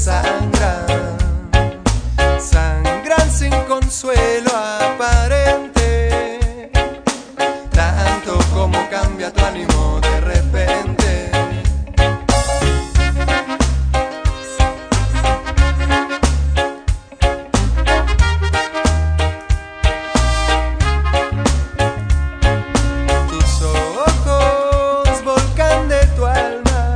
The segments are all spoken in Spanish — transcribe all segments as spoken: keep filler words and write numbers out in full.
sangran, sangran sin consuelo aparente, tanto como cambia tu ánimo de repente. Tus ojos, volcán de tu alma,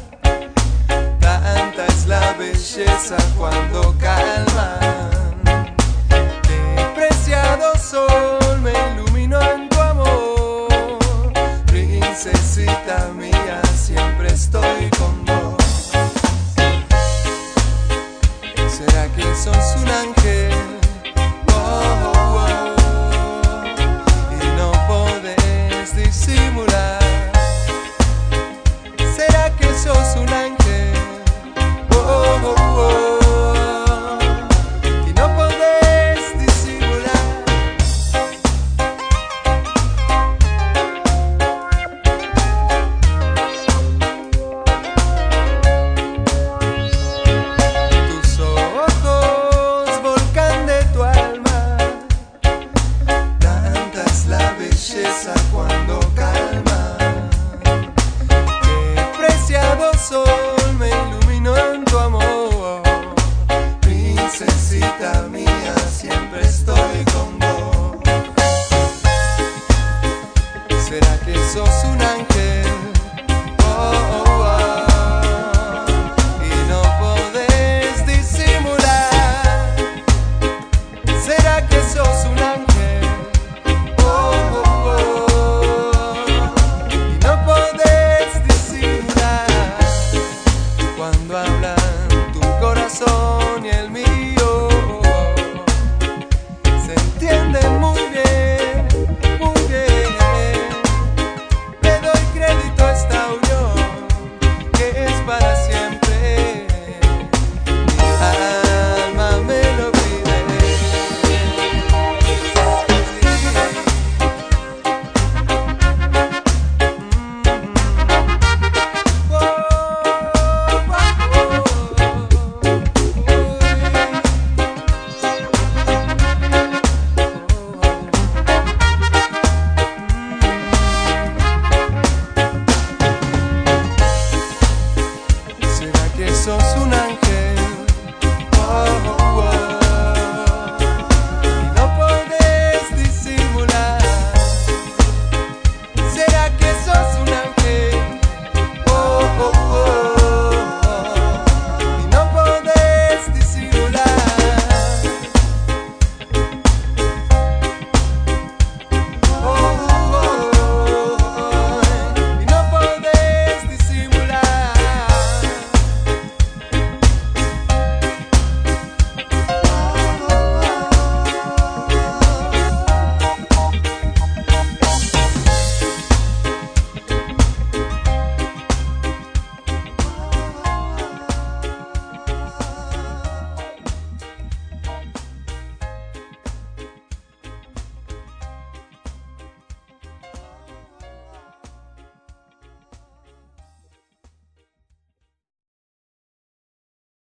tanta es la belleza cuando calman. De preciado sol me iluminó en tu amor, princesita mía, siempre estoy con vos. ¿Será que sos un ángel? Oh, oh, oh, y no podés disimular. ¿Será que sos un ángel? Oh, oh, oh, y no podés disimular. Tus ojos, volcán de tu alma, tanta es la belleza cuando calma. Qué preciado sol me iluminó en tu amor, princesita mía, siempre estoy con vos. ¿Será que sos un ángel? Oh, oh, oh, y no podés disimular. ¿Será que sos un ángel? Oh, oh, oh, y no podés disimular. Cuando hablan tu corazón y el mío, se entienden muy bien, muy bien. Le doy crédito a esta unión que es para siempre. Mi alma me lo pide. Mm. Oh, oh, oh. ¿Será que sos un ángel?